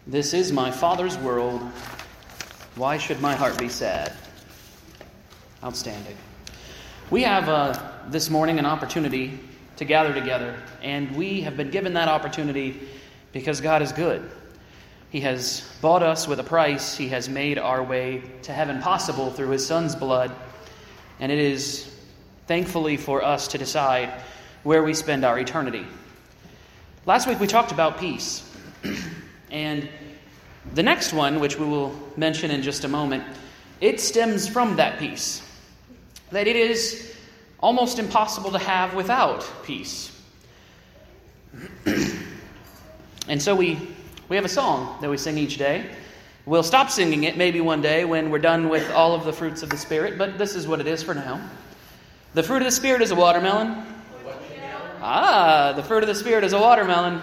This is my Father's world. Why should my heart be sad? Outstanding. We have this morning an opportunity to gather together, and we have been given that opportunity because God is good. He has bought us with a price. He has made our way to heaven possible through His Son's blood, and it is thankfully for us to decide where we spend our eternity. Last week we talked about peace. And the next one, which we will mention in just a moment, it stems from that peace. That it is almost impossible to have without peace. And so we have a song that we sing each day. We'll stop singing it maybe one day when we're done with all of the fruits of the Spirit, but this is what it is for now. The fruit of the Spirit is a watermelon. The fruit of the Spirit is a watermelon.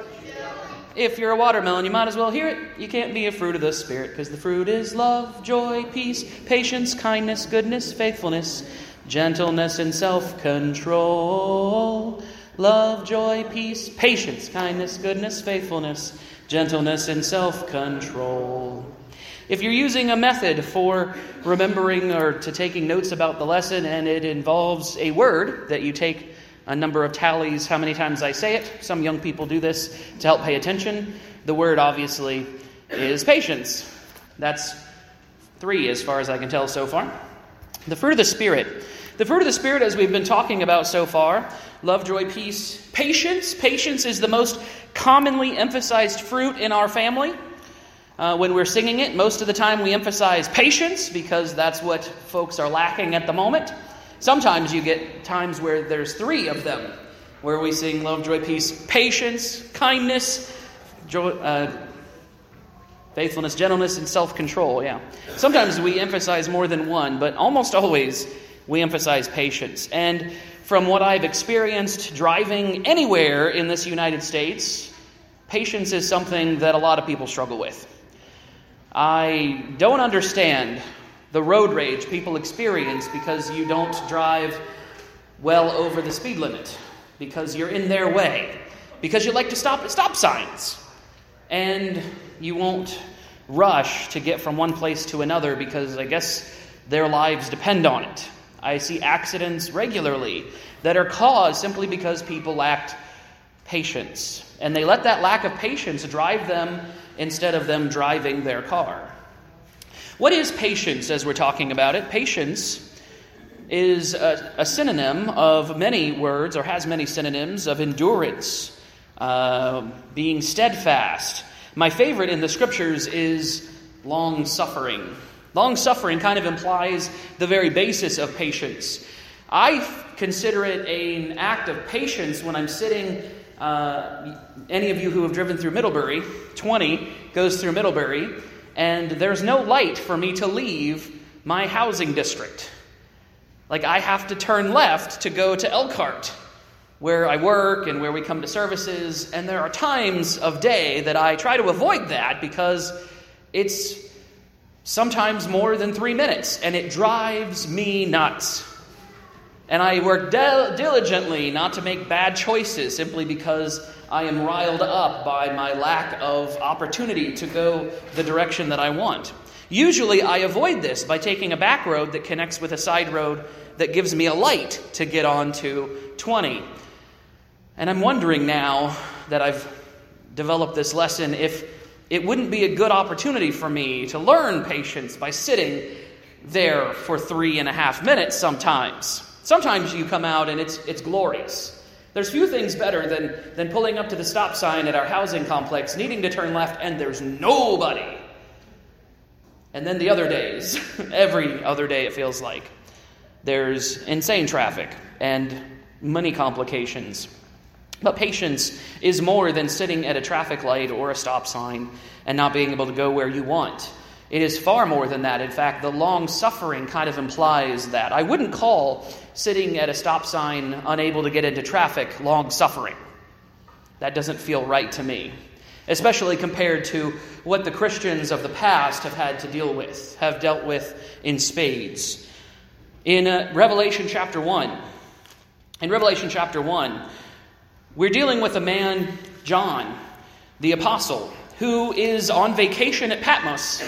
If you're a watermelon, you might as well hear it. You can't be a fruit of the Spirit, because the fruit is love, joy, peace, patience, kindness, goodness, faithfulness, gentleness, and self-control. Love, joy, peace, patience, kindness, goodness, faithfulness, gentleness, and self-control. If you're using a method for remembering or to taking notes about the lesson, and it involves a word that you take a number of tallies, how many times I say it. Some young people do this to help pay attention. The word, obviously, is patience. That's 3 as far as I can tell so far. The fruit of the Spirit. The fruit of the Spirit, as we've been talking about so far, love, joy, peace, patience. Patience is the most commonly emphasized fruit in our family. When we're singing it, most of the time we emphasize patience because that's what folks are lacking at the moment. Sometimes you get times where there's 3 of them, where we sing love, joy, peace, patience, kindness, joy, faithfulness, gentleness, and self-control. Yeah. Sometimes we emphasize more than one, but almost always we emphasize patience. And from what I've experienced driving anywhere in this United States, patience is something that a lot of people struggle with. I don't understand the road rage people experience because you don't drive well over the speed limit, because you're in their way, because you like to stop at stop signs, and you won't rush to get from one place to another because I guess their lives depend on it. I see accidents regularly that are caused simply because people lacked patience, and they let that lack of patience drive them instead of them driving their car. What is patience as we're talking about it? Patience is a synonym of many words, or has many synonyms of endurance, being steadfast. My favorite in the scriptures is long-suffering. Long-suffering kind of implies the very basis of patience. I consider it an act of patience when I'm sitting. Any of you who have driven through Middlebury, 20 goes through Middlebury, and there's no light for me to leave my housing district. Like, I have to turn left to go to Elkhart, where I work and where we come to services, and there are times of day that I try to avoid that because it's sometimes more than 3 minutes, and it drives me nuts. And I work diligently not to make bad choices simply because I am riled up by my lack of opportunity to go the direction that I want. Usually I avoid this by taking a back road that connects with a side road that gives me a light to get onto 20. And I'm wondering now that I've developed this lesson if it wouldn't be a good opportunity for me to learn patience by sitting there for 3.5 minutes sometimes. Sometimes you come out and it's glorious. There's few things better than pulling up to the stop sign at our housing complex, needing to turn left, and there's nobody. And then the other days, every other day it feels like, there's insane traffic and many complications. But patience is more than sitting at a traffic light or a stop sign and not being able to go where you want. It is far more than that. In fact, the long-suffering kind of implies that. I wouldn't call sitting at a stop sign unable to get into traffic long-suffering. That doesn't feel right to me, especially compared to what the Christians of the past have had to deal with, have dealt with in spades. In Revelation chapter 1, we're dealing with a man, John, the apostle, who is on vacation at Patmos.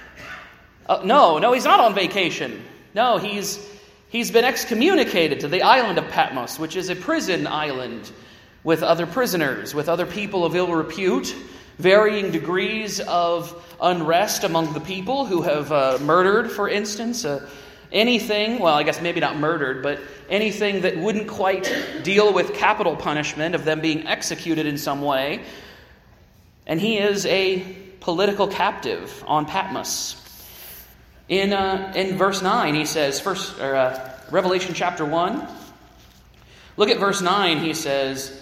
No, he's not on vacation. No, he's been excommunicated to the island of Patmos, which is a prison island with other prisoners, with other people of ill repute, varying degrees of unrest among the people who have murdered, for instance, anything, well, I guess maybe not murdered, but anything that wouldn't quite deal with capital punishment of them being executed in some way. And he is a political captive on Patmos. In verse 9, he says, Revelation chapter 1, look at verse 9, he says,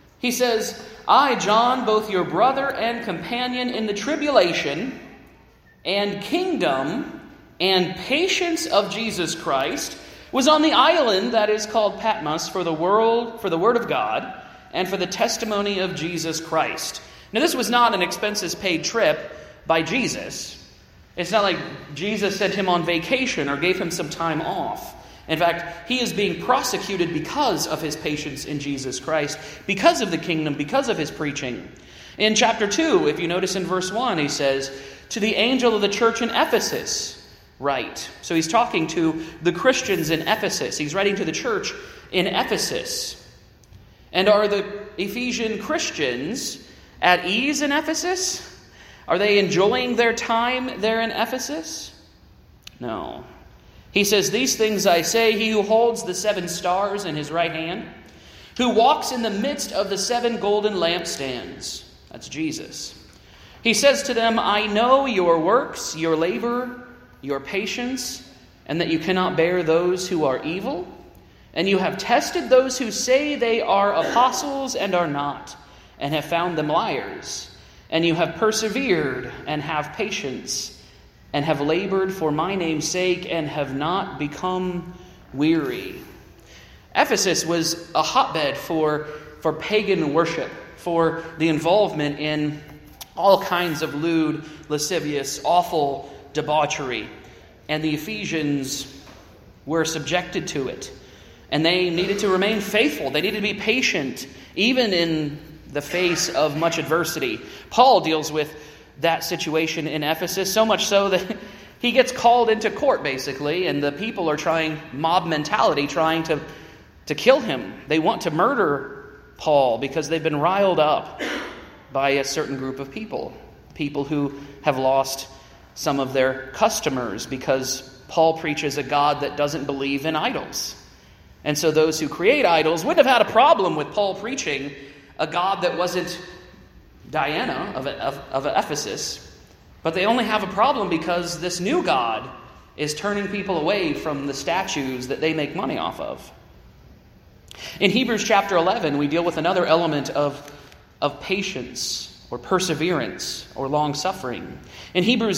I, John, both your brother and companion in the tribulation and kingdom and patience of Jesus Christ, was on the island that is called Patmos for the word of God, and for the testimony of Jesus Christ. Now, this was not an expenses paid trip by Jesus. It's not like Jesus sent him on vacation or gave him some time off. In fact, he is being prosecuted because of his patience in Jesus Christ, because of the kingdom, because of his preaching. In chapter 2, if you notice in verse 1, he says, to the angel of the church in Ephesus, write. So he's talking to the Christians in Ephesus. He's writing to the church in Ephesus. And are the Ephesian Christians at ease in Ephesus? Are they enjoying their time there in Ephesus? No. He says, these things I say, he who holds the 7 stars in his right hand, who walks in the midst of the 7 golden lampstands. That's Jesus. He says to them, I know your works, your labor, your patience, and that you cannot bear those who are evil. And you have tested those who say they are apostles and are not, and have found them liars. And you have persevered and have patience, and have labored for my name's sake, and have not become weary. Ephesus was a hotbed for pagan worship, for the involvement in all kinds of lewd, lascivious, awful debauchery. And the Ephesians were subjected to it. And they needed to remain faithful. They needed to be patient, even in the face of much adversity. Paul deals with that situation in Ephesus, so much so that he gets called into court, basically, and the people are trying, mob mentality, trying to kill him. They want to murder Paul because they've been riled up by a certain group of people who have lost some of their customers because Paul preaches a God that doesn't believe in idols. And so those who create idols wouldn't have had a problem with Paul preaching a God that wasn't Diana of Ephesus, but they only have a problem because this new God is turning people away from the statues that they make money off of. In Hebrews chapter 11, we deal with another element of patience or perseverance or long-suffering. In Hebrews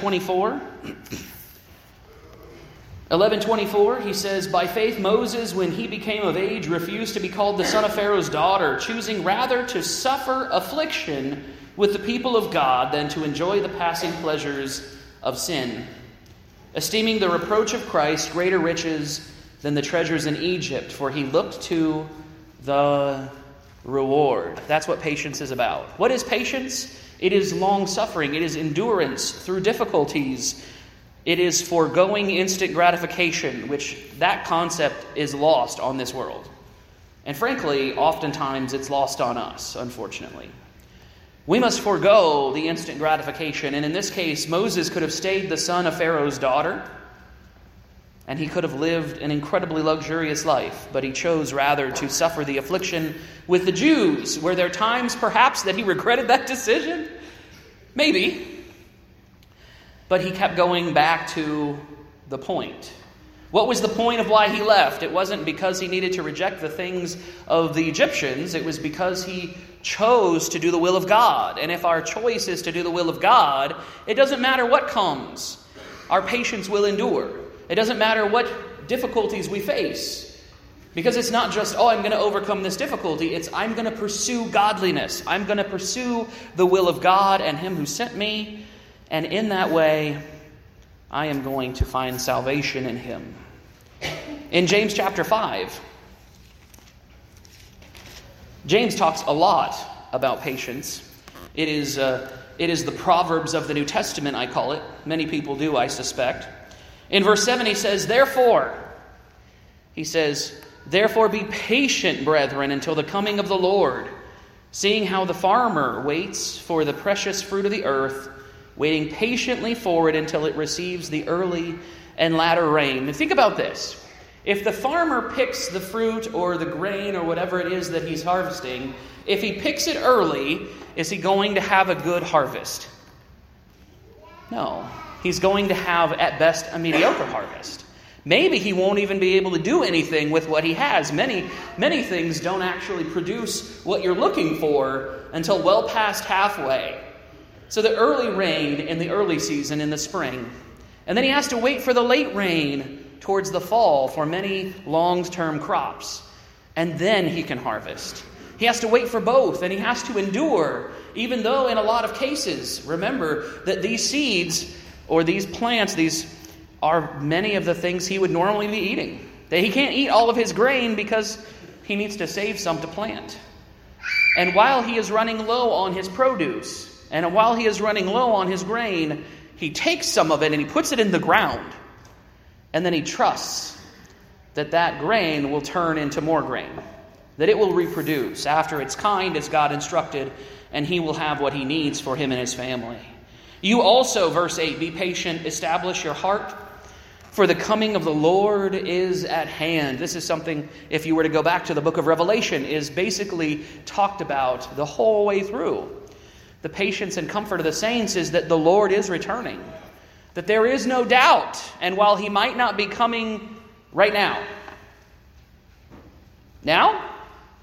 11:24, he says, by faith Moses, when he became of age, refused to be called the son of Pharaoh's daughter, choosing rather to suffer affliction with the people of God than to enjoy the passing pleasures of sin, esteeming the reproach of Christ greater riches than the treasures in Egypt, for he looked to the reward. That's what patience is about. What is patience? It is long-suffering. It is endurance through difficulties. It is foregoing instant gratification, which that concept is lost on this world. And frankly, oftentimes it's lost on us, unfortunately. We must forego the instant gratification. And in this case, Moses could have stayed the son of Pharaoh's daughter, and he could have lived an incredibly luxurious life. But he chose rather to suffer the affliction with the Jews. Were there times perhaps that he regretted that decision? Maybe. But he kept going back to the point. What was the point of why he left? It wasn't because he needed to reject the things of the Egyptians. It was because he chose to do the will of God. And if our choice is to do the will of God, it doesn't matter what comes. Our patience will endure. It doesn't matter what difficulties we face. Because it's not just, I'm going to overcome this difficulty. It's, I'm going to pursue godliness. I'm going to pursue the will of God and Him who sent me. And in that way, I am going to find salvation in Him. In James chapter 5, James talks a lot about patience. It is It is the Proverbs of the New Testament, I call it. Many people do, I suspect. In verse 7, he says, Therefore be patient, brethren, until the coming of the Lord, seeing how the farmer waits for the precious fruit of the earth, waiting patiently for it until it receives the early and latter rain. And think about this. If the farmer picks the fruit or the grain or whatever it is that he's harvesting, if he picks it early, is he going to have a good harvest? No. He's going to have, at best, a mediocre harvest. Maybe he won't even be able to do anything with what he has. Many things don't actually produce what you're looking for until well past halfway. So the early rain in the early season in the spring. And then he has to wait for the late rain towards the fall for many long-term crops. And then he can harvest. He has to wait for both, and he has to endure, even though in a lot of cases, remember that these seeds or these plants, these are many of the things he would normally be eating. That he can't eat all of his grain because he needs to save some to plant. And while he is running low on his produce, and while he is running low on his grain, he takes some of it and he puts it in the ground. And then he trusts that that grain will turn into more grain. That it will reproduce after its kind as God instructed, and he will have what he needs for him and his family. You also, verse 8, be patient, establish your heart, for the coming of the Lord is at hand. This is something, if you were to go back to the book of Revelation, is basically talked about the whole way through. The patience and comfort of the saints is that the Lord is returning. That there is no doubt. And while he might not be coming right now,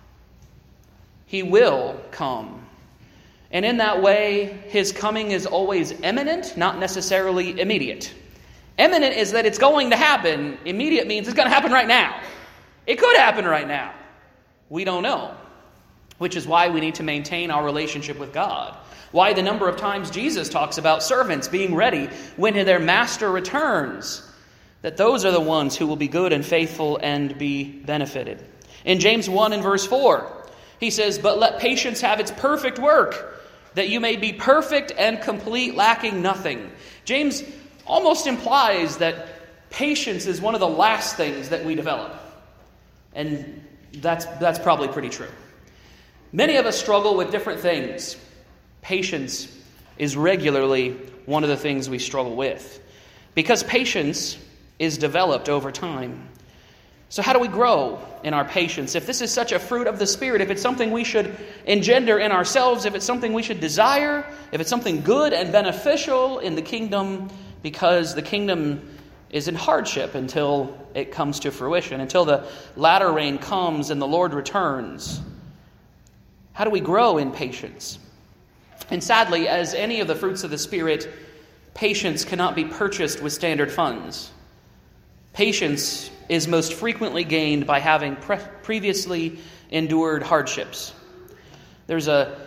he will come. And in that way, his coming is always imminent, not necessarily immediate. Imminent is that it's going to happen. Immediate means it's going to happen right now. It could happen right now. We don't know. Which is why we need to maintain our relationship with God. Why the number of times Jesus talks about servants being ready when their master returns. That those are the ones who will be good and faithful and be benefited. In James 1 and verse 4, he says, But let patience have its perfect work, that you may be perfect and complete, lacking nothing. James almost implies that patience is one of the last things that we develop. And that's probably pretty true. Many of us struggle with different things. Patience is regularly one of the things we struggle with. Because patience is developed over time. So how do we grow in our patience? If this is such a fruit of the Spirit, if it's something we should engender in ourselves, if it's something we should desire, if it's something good and beneficial in the kingdom, because the kingdom is in hardship until it comes to fruition, until the latter rain comes and the Lord returns. How do we grow in patience? And sadly, as any of the fruits of the Spirit, patience cannot be purchased with standard funds. Patience is most frequently gained by having previously endured hardships. There's a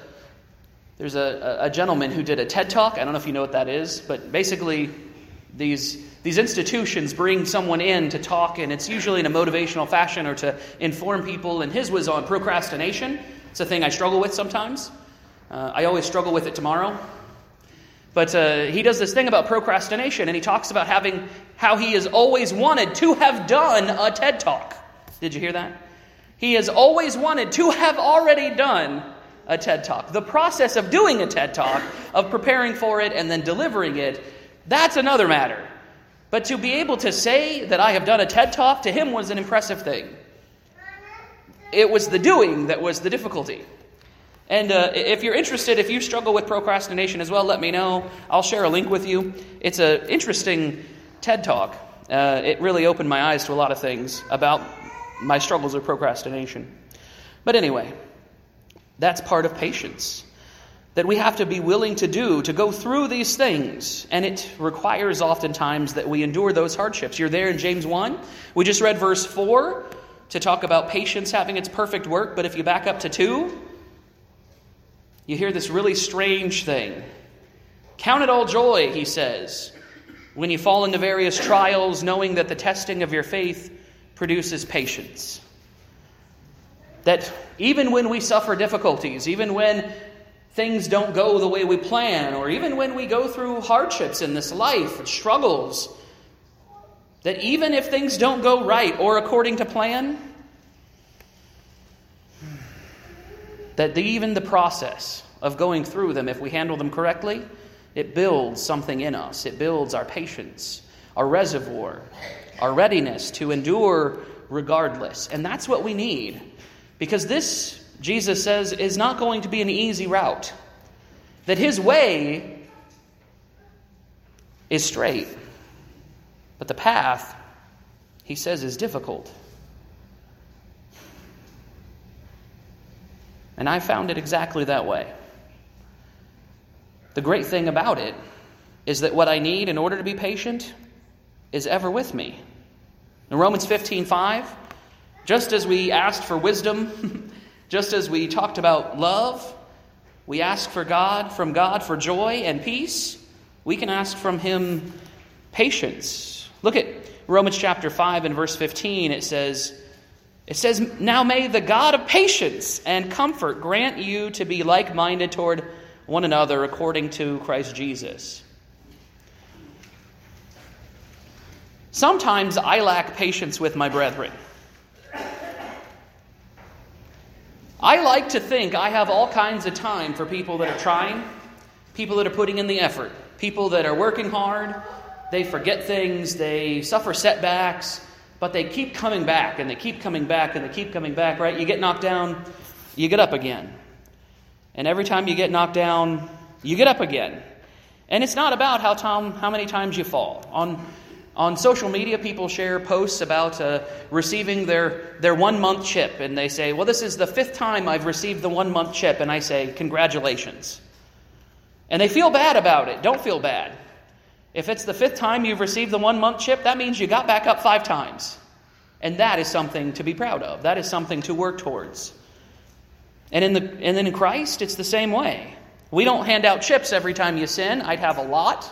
gentleman who did a TED Talk. I don't know if you know what that is, but basically these institutions bring someone in to talk, and it's usually in a motivational fashion or to inform people, and his was on procrastination. It's a thing I struggle with sometimes. I always struggle with it tomorrow. But he does this thing about procrastination, and he talks about how he has always wanted to have done a TED Talk. Did you hear that? He has always wanted to have already done a TED Talk. The process of doing a TED Talk, of preparing for it and then delivering it, that's another matter. But to be able to say that I have done a TED Talk to him was an impressive thing. It was the doing that was the difficulty. And if you're interested, if you struggle with procrastination as well, let me know. I'll share a link with you. It's an interesting TED Talk. It really opened my eyes to a lot of things about my struggles with procrastination. But anyway, that's part of patience. That we have to be willing to go through these things. And it requires oftentimes that we endure those hardships. You're there in James 1. We just read verse 4 to talk about patience having its perfect work. But if you back up to 2... you hear this really strange thing. Count it all joy, he says, when you fall into various trials, knowing that the testing of your faith produces patience. That even when we suffer difficulties, even when things don't go the way we plan, or even when we go through hardships in this life, struggles, that even if things don't go right or according to plan, that even the process of going through them, if we handle them correctly, it builds something in us. It builds our patience, our reservoir, our readiness to endure regardless. And that's what we need. Because this, Jesus says, is not going to be an easy route. That his way is straight. But the path, he says, is difficult. And I found it exactly that way. The great thing about it is that what I need in order to be patient is ever with me. In Romans 15:5, just as we asked for wisdom, just as we talked about love, we ask from God for joy and peace, we can ask from him patience. Look at Romans chapter 5 and verse 15. It says, "Now may the God of patience and comfort grant you to be like-minded toward one another according to Christ Jesus." Sometimes I lack patience with my brethren. I like to think I have all kinds of time for people that are trying, people that are putting in the effort, people that are working hard, they forget things, they suffer setbacks, but they keep coming back, and they keep coming back, and they keep coming back, right? You get knocked down, you get up again. And every time you get knocked down, you get up again. And it's not about how many times you fall. On social media, people share posts about receiving their 1-month chip. And they say, well, this is the 5th time I've received the 1-month chip. And I say, congratulations. And they feel bad about it. Don't feel bad. If it's the 5th time you've received the 1-month chip, that means you got back up 5 times. And that is something to be proud of. That is something to work towards. And then in Christ, it's the same way. We don't hand out chips every time you sin. I'd have a lot.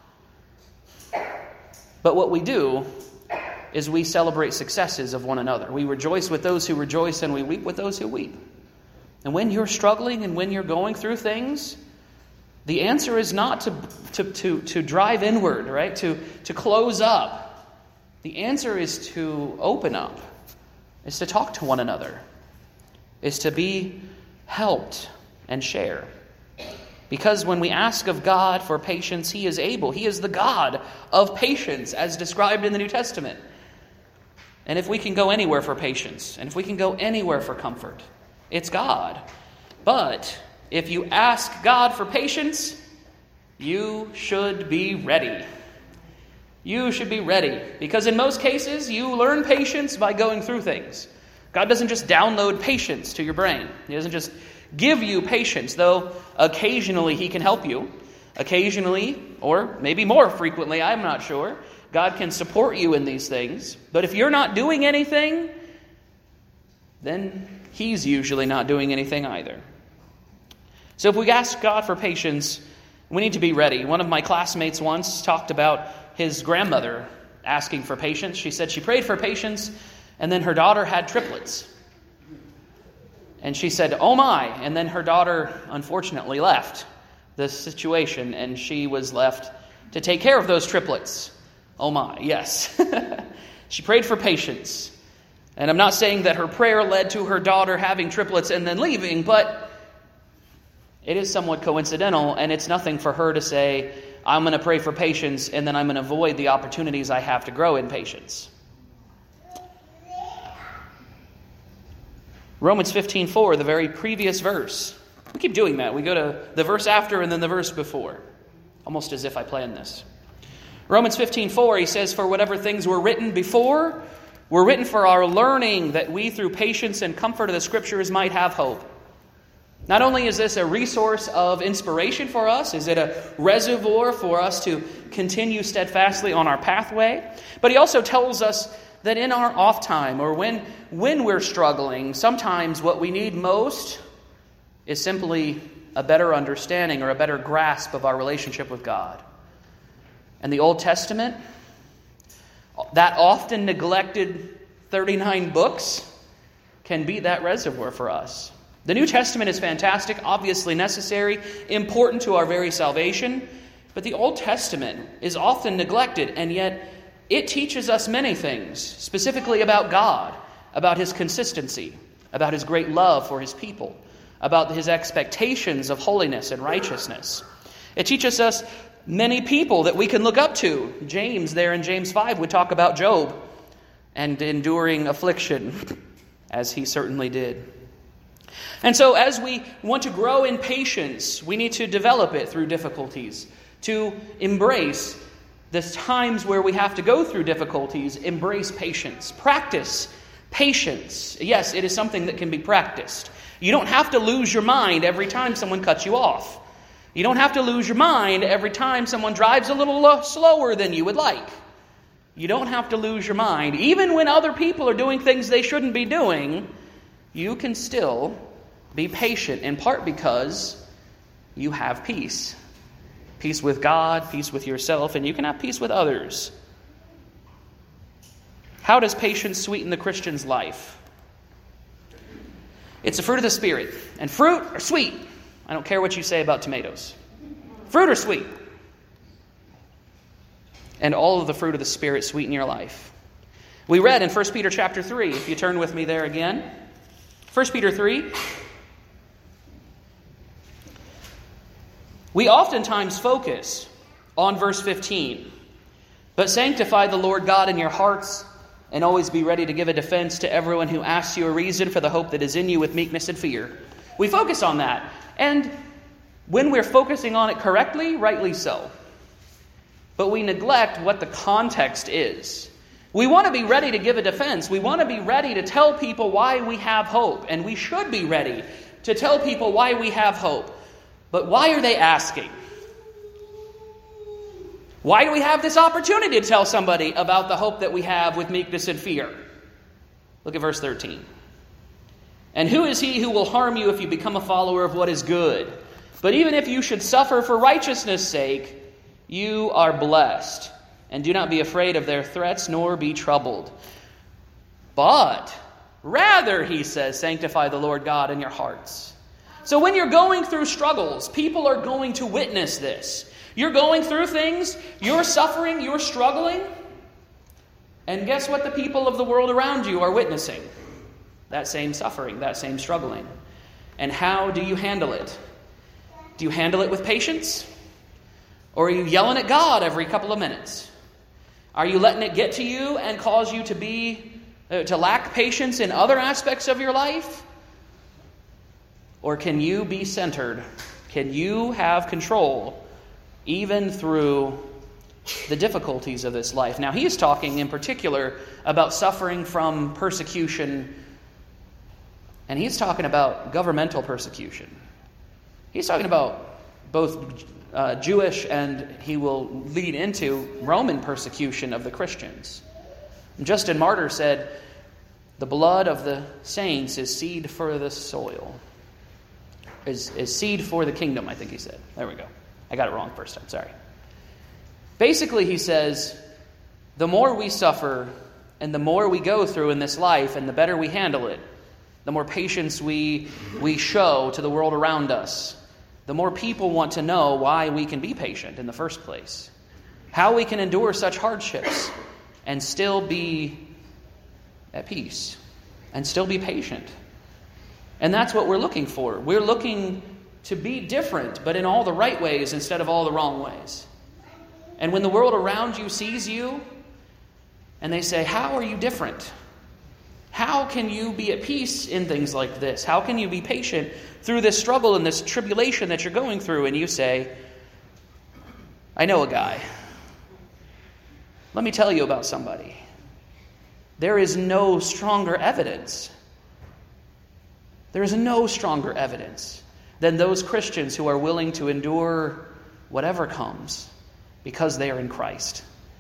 But what we do is we celebrate successes of one another. We rejoice with those who rejoice, and we weep with those who weep. And when you're struggling and when you're going through things, the answer is not to drive inward, right? To close up. The answer is to open up. Is to talk to one another. Is to be helped and share. Because when we ask of God for patience, he is able. He is the God of patience, as described in the New Testament. And if we can go anywhere for patience, and if we can go anywhere for comfort, it's God. But if you ask God for patience, you should be ready. You should be ready. Because in most cases, you learn patience by going through things. God doesn't just download patience to your brain. He doesn't just give you patience, though occasionally he can help you. Occasionally, or maybe more frequently, I'm not sure, God can support you in these things. But if you're not doing anything, then he's usually not doing anything either. So if we ask God for patience, we need to be ready. One of my classmates once talked about his grandmother asking for patience. She said she prayed for patience, and then her daughter had triplets. And she said, oh my, and then her daughter unfortunately left the situation, and she was left to take care of those triplets. Oh my, yes. She prayed for patience. And I'm not saying that her prayer led to her daughter having triplets and then leaving, but it is somewhat coincidental, and it's nothing for her to say, I'm going to pray for patience, and then I'm going to avoid the opportunities I have to grow in patience. Romans 15:4, the very previous verse. We keep doing that. We go to the verse after and then the verse before. Almost as if I planned this. Romans 15:4, he says, for whatever things were written before were written for our learning, that we through patience and comfort of the Scriptures might have hope. Not only is this a resource of inspiration for us, is it a reservoir for us to continue steadfastly on our pathway, but he also tells us that in our off time, or when we're struggling, sometimes what we need most is simply a better understanding or a better grasp of our relationship with God. And the Old Testament, that often neglected 39 books, can be that reservoir for us. The New Testament is fantastic, obviously necessary, important to our very salvation, but the Old Testament is often neglected, and yet it teaches us many things, specifically about God, about His consistency, about His great love for His people, about His expectations of holiness and righteousness. It teaches us many people that we can look up to. James, there in James 5, would talk about Job and enduring affliction, as he certainly did. And so as we want to grow in patience, we need to develop it through difficulties, to embrace the times where we have to go through difficulties, embrace patience. Practice patience. Yes, it is something that can be practiced. You don't have to lose your mind every time someone cuts you off. You don't have to lose your mind every time someone drives a little slower than you would like. You don't have to lose your mind. Even when other people are doing things they shouldn't be doing, you can still be patient, in part because you have peace. Peace with God, peace with yourself, and you can have peace with others. How does patience sweeten the Christian's life? It's a fruit of the Spirit. And fruit are sweet. I don't care what you say about tomatoes. Fruit are sweet. And all of the fruit of the Spirit sweeten your life. We read in 1 Peter chapter 3, if you turn with me there again. 1 Peter 3. We oftentimes focus on verse 15. But sanctify the Lord God in your hearts, and always be ready to give a defense to everyone who asks you a reason for the hope that is in you with meekness and fear. We focus on that. And when we're focusing on it correctly, rightly so. But we neglect what the context is. We want to be ready to give a defense. We want to be ready to tell people why we have hope. And we should be ready to tell people why we have hope. But why are they asking? Why do we have this opportunity to tell somebody about the hope that we have with meekness and fear? Look at verse 13. And who is he who will harm you if you become a follower of what is good? But even if you should suffer for righteousness' sake, you are blessed. And do not be afraid of their threats, nor be troubled. But rather, he says, sanctify the Lord God in your hearts. So when you're going through struggles, people are going to witness this. You're going through things, you're suffering, you're struggling. And guess what the people of the world around you are witnessing? That same suffering, that same struggling. And how do you handle it? Do you handle it with patience? Or are you yelling at God every couple of minutes? Are you letting it get to you and cause you to lack patience in other aspects of your life? Or can you be centered? Can you have control even through the difficulties of this life? Now, he is talking in particular about suffering from persecution, and he's talking about governmental persecution. He's talking about both Jewish and he will lead into Roman persecution of the Christians. Justin Martyr said, the blood of the saints is seed for the soil. Is seed for the kingdom, I think he said. There we go. I got it wrong first time, sorry. Basically, he says, the more we suffer and the more we go through in this life and the better we handle it, the more patience we show to the world around us, the more people want to know why we can be patient in the first place. How we can endure such hardships and still be at peace and still be patient. And that's what we're looking for. We're looking to be different, but in all the right ways instead of all the wrong ways. And when the world around you sees you and they say, how are you different? How can you be at peace in things like this? How can you be patient through this struggle and this tribulation that you're going through? And you say, I know a guy. Let me tell you about somebody. There is no stronger evidence. There is no stronger evidence than those Christians who are willing to endure whatever comes because they are in Christ.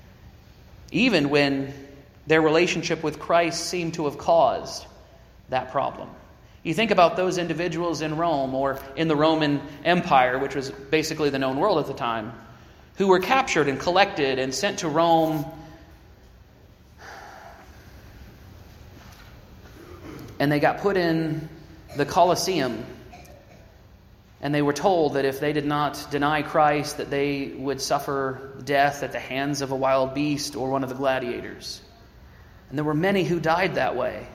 Even when their relationship with Christ seemed to have caused that problem. You think about those individuals in Rome or in the Roman Empire, which was basically the known world at the time, who were captured and collected and sent to Rome. And they got put in the Colosseum, and they were told that if they did not deny Christ, that they would suffer death at the hands of a wild beast or one of the gladiators. And there were many who died that way.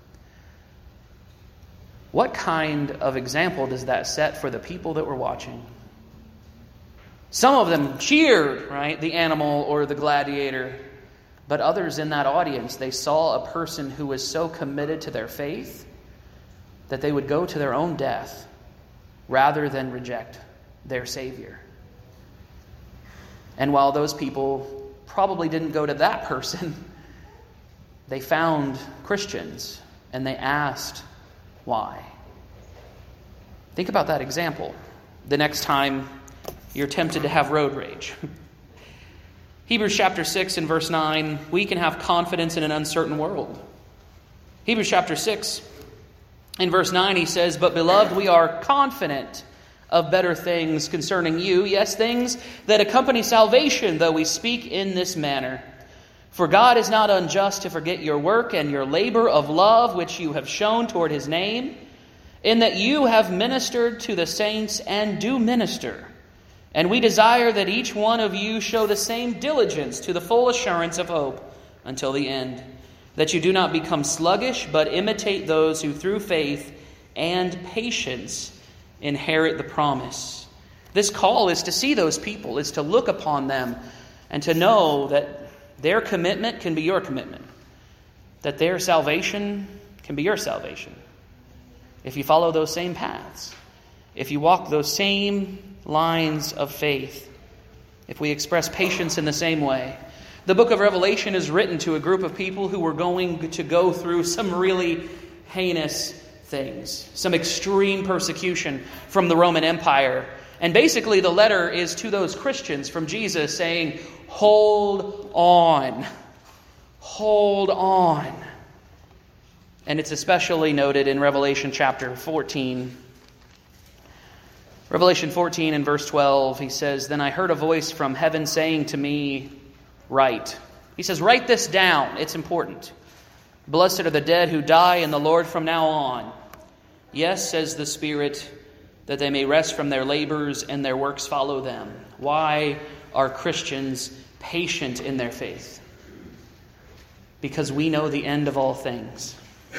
What kind of example does that set for the people that were watching? Some of them cheered, right, the animal or the gladiator. But others in that audience, they saw a person who was so committed to their faith that they would go to their own death rather than reject their Savior. And while those people probably didn't go to that person, they found Christians and they asked why. Think about that example the next time you're tempted to have road rage. Hebrews chapter 6 and verse 9, we can have confidence in an uncertain world. Hebrews chapter 6 in verse 9, he says, "But beloved, we are confident of better things concerning you, yes, things that accompany salvation, though we speak in this manner. For God is not unjust to forget your work and your labor of love, which you have shown toward his name, in that you have ministered to the saints and do minister. And we desire that each one of you show the same diligence to the full assurance of hope until the end, that you do not become sluggish, but imitate those who through faith and patience inherit the promise." This call is to see those people, is to look upon them, and to know that their commitment can be your commitment, that their salvation can be your salvation. If you follow those same paths, if you walk those same lines of faith, if we express patience in the same way. The book of Revelation is written to a group of people who were going to go through some really heinous things, some extreme persecution from the Roman Empire. And basically the letter is to those Christians from Jesus saying, hold on. Hold on. And it's especially noted in Revelation chapter 14. Revelation 14 and verse 12, he says, "Then I heard a voice from heaven saying to me, write." He says, write this down. It's important. "Blessed are the dead who die in the Lord from now on. Yes, says the Spirit, that they may rest from their labors and their works follow them." Why are Christians patient in their faith? Because we know the end of all things.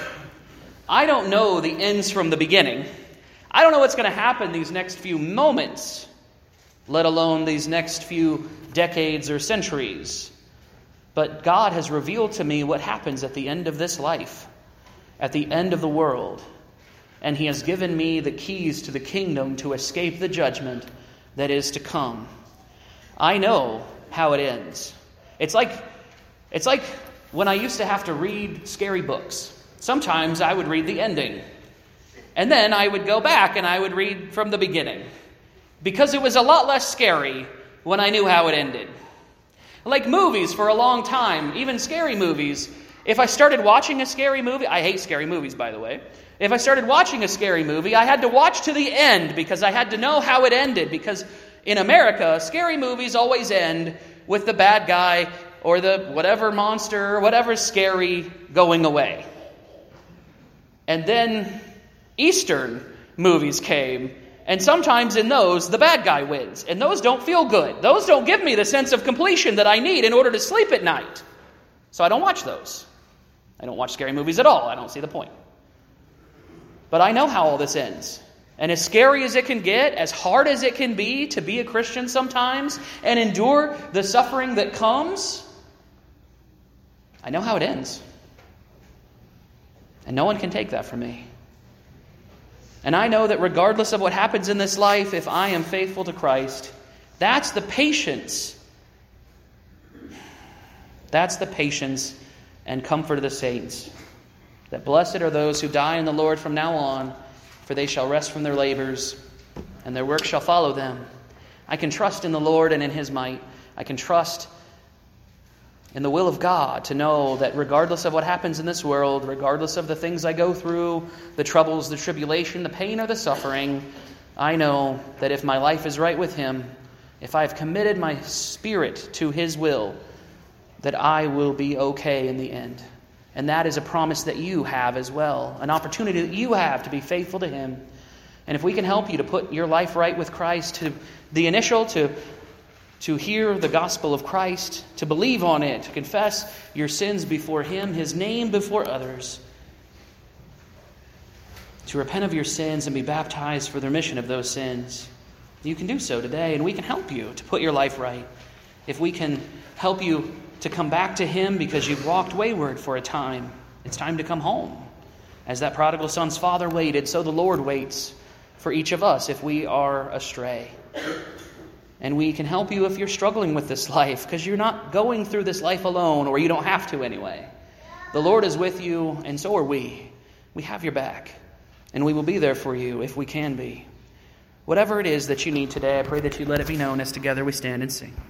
I don't know the ends from the beginning. I don't know what's going to happen these next few moments, let alone these next few decades or centuries. But God has revealed to me what happens at the end of this life, at the end of the world. And he has given me the keys to the kingdom to escape the judgment that is to come. I know how it ends. It's like when I used to have to read scary books. Sometimes I would read the ending. And then I would go back and I would read from the beginning. Because it was a lot less scary when I knew how it ended. Like movies for a long time, even scary movies. If I started watching a scary movie, I hate scary movies, by the way. If I started watching a scary movie, I had to watch to the end because I had to know how it ended. Because in America, scary movies always end with the bad guy or the whatever monster or whatever's scary going away. And then Eastern movies came, and sometimes in those, the bad guy wins. And those don't feel good. Those don't give me the sense of completion that I need in order to sleep at night. So I don't watch those. I don't watch scary movies at all. I don't see the point. But I know how all this ends. And as scary as it can get, as hard as it can be to be a Christian sometimes, and endure the suffering that comes, I know how it ends. And no one can take that from me. And I know that regardless of what happens in this life, if I am faithful to Christ, that's the patience. That's the patience and comfort of the saints. That blessed are those who die in the Lord from now on, for they shall rest from their labors, and their work shall follow them. I can trust in the Lord and in his might. I can trust in the will of God to know that regardless of what happens in this world, regardless of the things I go through, the troubles, the tribulation, the pain, or the suffering, I know that if my life is right with him, if I have committed my spirit to his will, that I will be okay in the end. And that is a promise that you have as well, an opportunity that you have to be faithful to Him. And if we can help you to put your life right with Christ, to hear the gospel of Christ, to believe on it, to confess your sins before Him, His name before others, to repent of your sins and be baptized for the remission of those sins, you can do so today, and we can help you to put your life right. If we can help you to come back to Him because you've walked wayward for a time, it's time to come home. As that prodigal son's father waited, so the Lord waits for each of us if we are astray. And we can help you if you're struggling with this life, because you're not going through this life alone, or you don't have to anyway. The Lord is with you, and so are we. We have your back, and we will be there for you if we can be. Whatever it is that you need today, I pray that you let it be known as together we stand and sing.